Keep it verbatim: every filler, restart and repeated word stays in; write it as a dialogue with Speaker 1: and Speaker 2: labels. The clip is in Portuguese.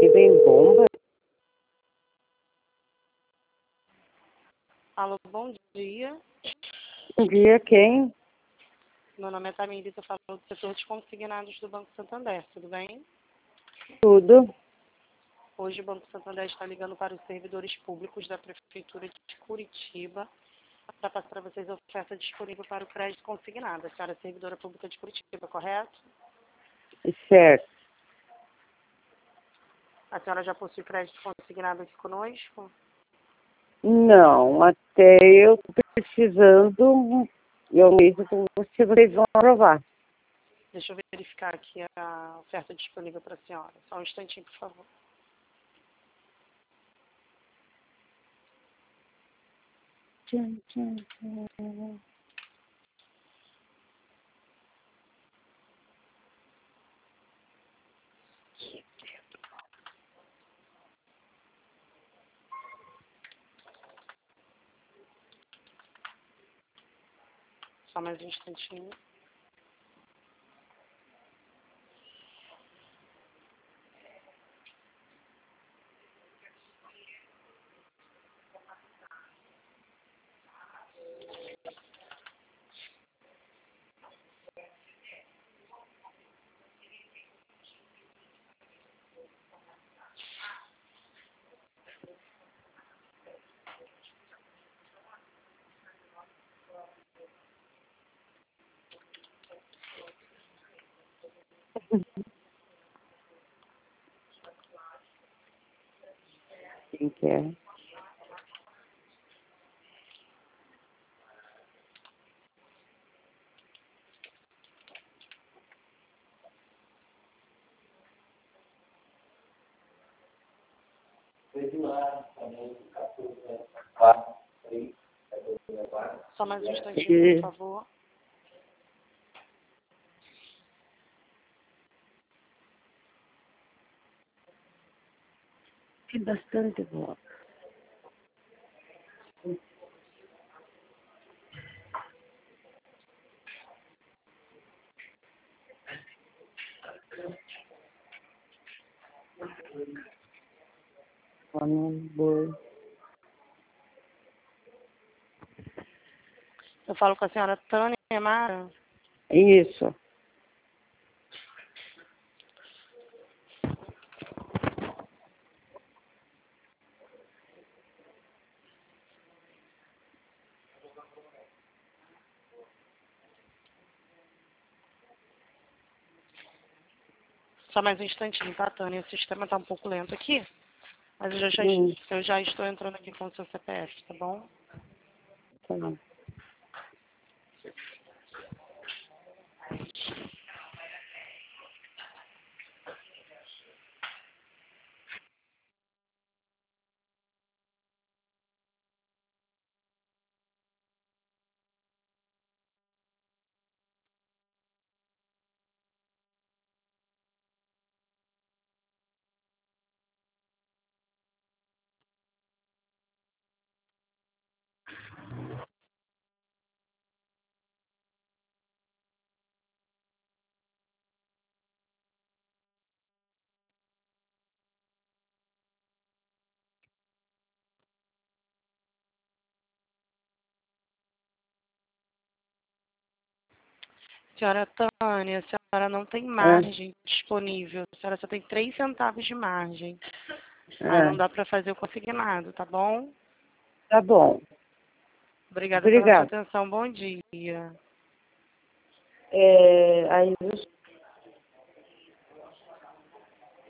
Speaker 1: E vem bomba?
Speaker 2: Alô, bom dia.
Speaker 1: Bom dia, quem?
Speaker 2: Meu nome é Tamires, eu falo do setor de consignados do Banco Santander, tudo bem?
Speaker 1: Tudo.
Speaker 2: Hoje o Banco Santander está ligando para os servidores públicos da Prefeitura de Curitiba para passar para vocês a oferta disponível para o crédito consignado. A senhora é servidora pública de Curitiba, correto?
Speaker 1: Certo.
Speaker 2: A senhora já possui crédito consignado aqui conosco?
Speaker 1: Não, até eu tô precisando, eu mesmo se vocês vão aprovar.
Speaker 2: Deixa eu verificar aqui a oferta disponível para a senhora. Só um instantinho, por favor.
Speaker 1: Tchum, tchum, tchum.
Speaker 2: Só mais um instantinho.
Speaker 1: Quem quer?
Speaker 2: Só mais um instantinho, por favor.
Speaker 1: Tem bastante boa. Boi.
Speaker 2: Eu falo com a senhora Tânia Mara.
Speaker 1: Isso.
Speaker 2: Só mais um instantinho, tá, Tânia? O sistema tá um pouco lento aqui. Mas eu já, já,
Speaker 1: Hum,
Speaker 2: eu já estou entrando aqui com o seu C P F, tá bom?
Speaker 1: tá bom.
Speaker 2: Senhora Tânia, a senhora não tem
Speaker 1: É,
Speaker 2: margem disponível. A senhora só tem três centavos de margem. Aí não
Speaker 1: é.
Speaker 2: dá para fazer o consignado, tá bom?
Speaker 1: Tá bom.
Speaker 2: Obrigada pela sua
Speaker 1: Obrigada.
Speaker 2: atenção. Bom dia.
Speaker 1: É, aí